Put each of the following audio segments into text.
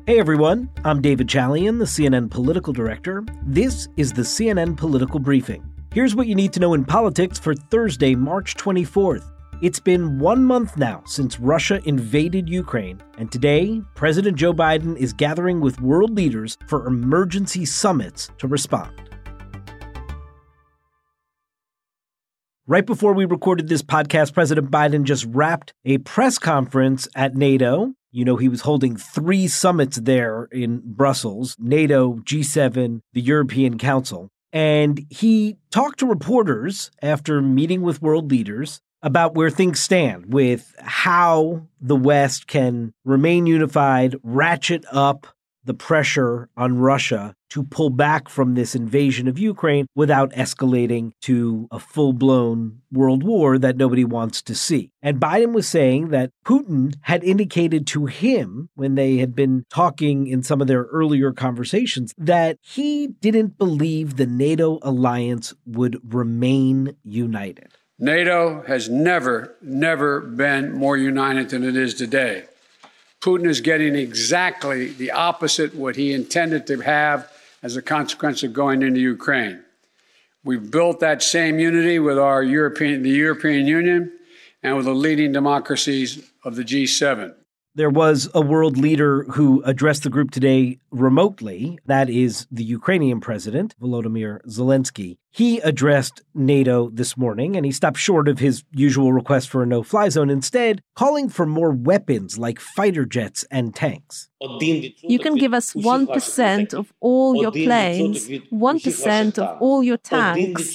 Hey everyone, I'm David Chalian, the CNN political director. This is the CNN Political Briefing. Here's what you need to know in politics for Thursday, March 24th. It's been 1 month now since Russia invaded Ukraine, and today, President Joe Biden is gathering with world leaders for emergency summits to respond. Right before we recorded this podcast, President Biden just wrapped a press conference at NATO. You know, he was holding 3 summits there in Brussels, NATO, G7, the European Council. And he talked to reporters after meeting with world leaders about where things stand with how the West can remain unified, ratchet up the pressure on Russia to pull back from this invasion of Ukraine without escalating to a full-blown world war that nobody wants to see. And Biden was saying that Putin had indicated to him when they had been talking in some of their earlier conversations that he didn't believe the NATO alliance would remain united. NATO has never been more united than it is today. Putin is getting exactly the opposite what he intended to have as a consequence of going into Ukraine. We've built that same unity with the European Union and with the leading democracies of the G7. There was a world leader who addressed the group today remotely. That is the Ukrainian president, Volodymyr Zelensky. He addressed NATO this morning, and he stopped short of his usual request for a no-fly zone, instead calling for more weapons like fighter jets and tanks. You can give us 1% of all your planes, 1% of all your tanks,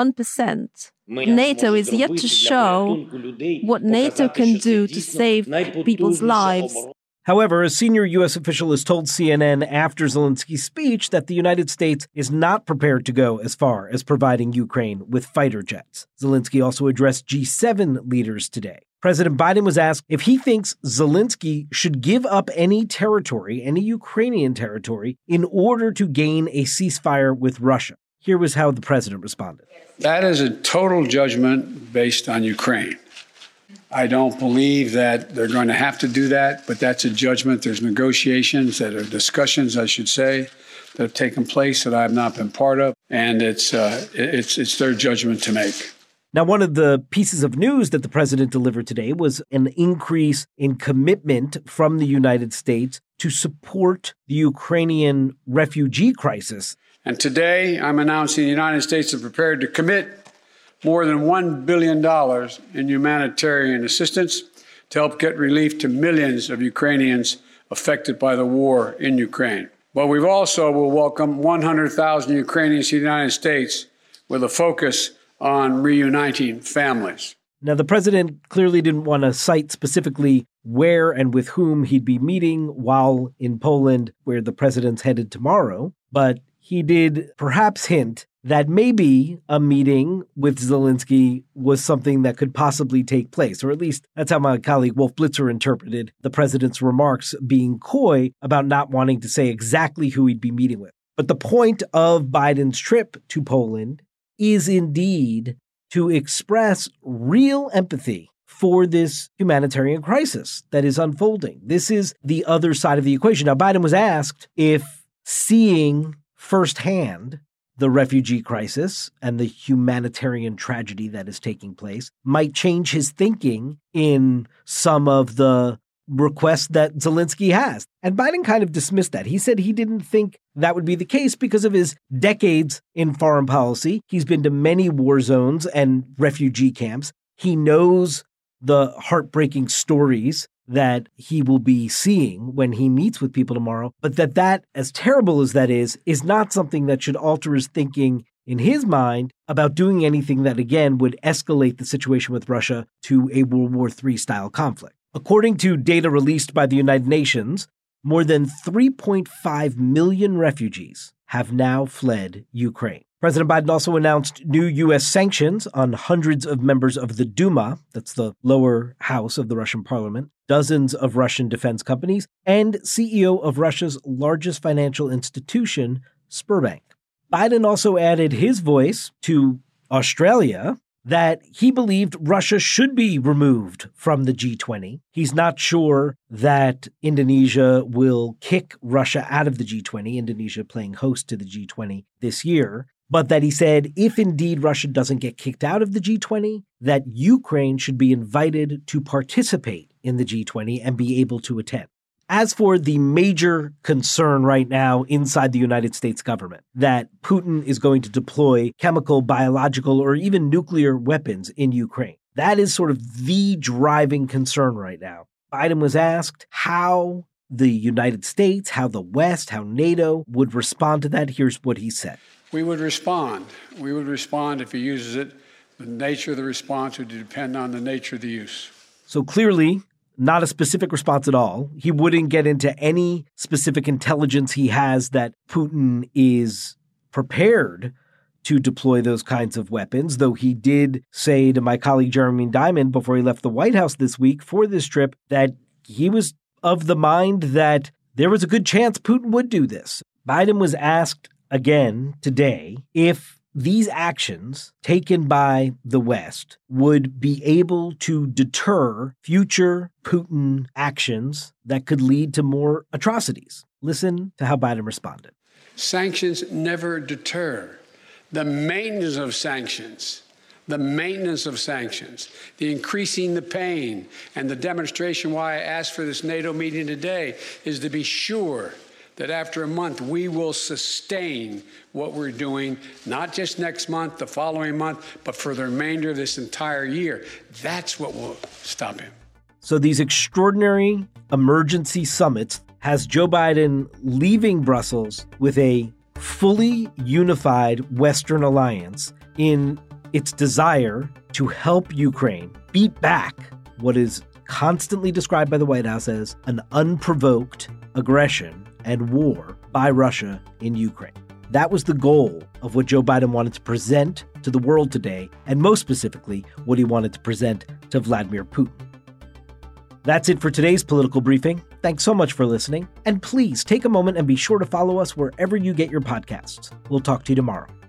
1%. NATO is yet to show what NATO can do to save people's lives. However, a senior U.S. official has told CNN after Zelensky's speech that the United States is not prepared to go as far as providing Ukraine with fighter jets. Zelensky also addressed G7 leaders today. President Biden was asked if he thinks Zelensky should give up any territory, any Ukrainian territory, in order to gain a ceasefire with Russia. Here was how the president responded. That is a total judgment based on Ukraine. I don't believe that they're going to have to do that, but that's a judgment. There's negotiations, discussions, I should say, that have taken place that I have not been part of, and it's their judgment to make. Now, one of the pieces of news that the president delivered today was an increase in commitment from the United States to support the Ukrainian refugee crisis. And today, I'm announcing the United States is prepared to commit more than $1 billion in humanitarian assistance to help get relief to millions of Ukrainians affected by the war in Ukraine. But we've also will welcome 100,000 Ukrainians to the United States with a focus on reuniting families. Now, the president clearly didn't want to cite specifically where and with whom he'd be meeting while in Poland, where the president's headed tomorrow, but he did perhaps hint that maybe a meeting with Zelensky was something that could possibly take place, or at least that's how my colleague Wolf Blitzer interpreted the president's remarks, being coy about not wanting to say exactly who he'd be meeting with. But the point of Biden's trip to Poland is indeed to express real empathy for this humanitarian crisis that is unfolding. This is the other side of the equation. Now, Biden was asked if seeing firsthand the refugee crisis and the humanitarian tragedy that is taking place might change his thinking in some of the requests that Zelensky has. And Biden kind of dismissed that. He said he didn't think that would be the case because of his decades in foreign policy. He's been to many war zones and refugee camps. He knows the heartbreaking stories that he will be seeing when he meets with people tomorrow, but that, as terrible as that is not something that should alter his thinking in his mind about doing anything that, again, would escalate the situation with Russia to a World War III style conflict. According to data released by the United Nations, more than 3.5 million refugees have now fled Ukraine. President Biden also announced new U.S. sanctions on hundreds of members of the Duma, that's the lower house of the Russian parliament, dozens of Russian defense companies, and CEO of Russia's largest financial institution, Sberbank. Biden also added his voice to Australia, that he believed Russia should be removed from the G20. He's not sure that Indonesia will kick Russia out of the G20, Indonesia playing host to the G20 this year, but that he said if indeed Russia doesn't get kicked out of the G20, that Ukraine should be invited to participate in the G20 and be able to attend. As for the major concern right now inside the United States government, that Putin is going to deploy chemical, biological, or even nuclear weapons in Ukraine, that is sort of the driving concern right now. Biden was asked how the United States, how the West, how NATO would respond to that. Here's what he said. We would respond. We would respond if he uses it. The nature of the response would depend on the nature of the use. So clearly, not a specific response at all. He wouldn't get into any specific intelligence he has that Putin is prepared to deploy those kinds of weapons, though he did say to my colleague Jeremy Diamond before he left the White House this week for this trip that he was of the mind that there was a good chance Putin would do this. Biden was asked again today if these actions taken by the West would be able to deter future Putin actions that could lead to more atrocities. Listen to how Biden responded. Sanctions never deter. The maintenance of sanctions, the increasing the pain, and the demonstration why I asked for this NATO meeting today is to be sure that after a month, we will sustain what we're doing, not just next month, the following month, but for the remainder of this entire year. That's what will stop him. So these extraordinary emergency summits has Joe Biden leaving Brussels with a fully unified Western alliance in its desire to help Ukraine beat back what is constantly described by the White House as an unprovoked aggression and war by Russia in Ukraine. That was the goal of what Joe Biden wanted to present to the world today, and most specifically, what he wanted to present to Vladimir Putin. That's it for today's political briefing. Thanks so much for listening, and please take a moment and be sure to follow us wherever you get your podcasts. We'll talk to you tomorrow.